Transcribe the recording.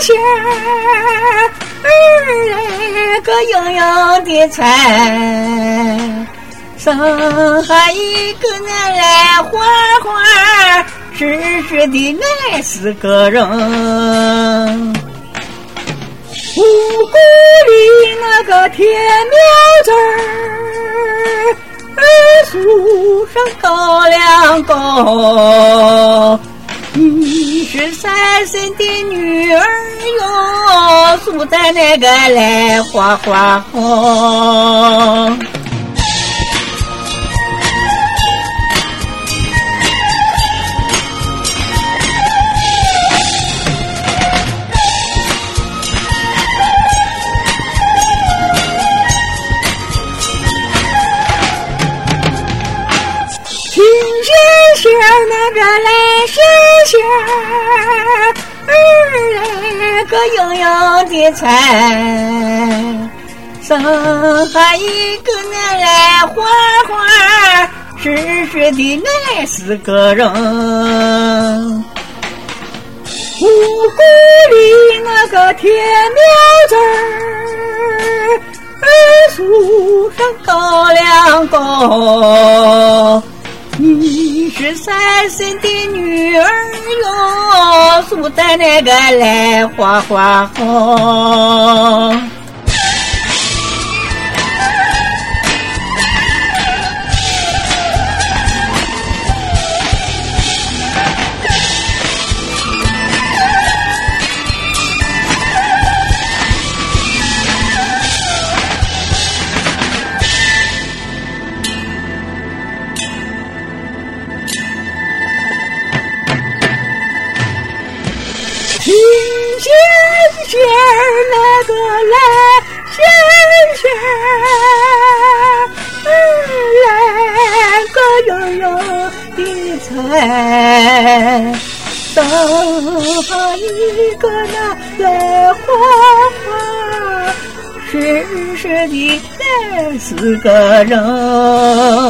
仙儿来个洋洋的菜，生下一个俺来花花实实的来是个人。五谷里那个甜苗子儿，树上高粱高。23岁的女儿哟，住在那个来花花红。那个来仙仙儿来个洋洋的菜，生下一个俺来花花实实的来是个人。五谷里那个甜苗子儿，树上高粱高。23岁的女儿哟，住在那个来花花红。仙仙那个来仙仙来个洋洋的菜，生下一个那来花花实实的来是个人。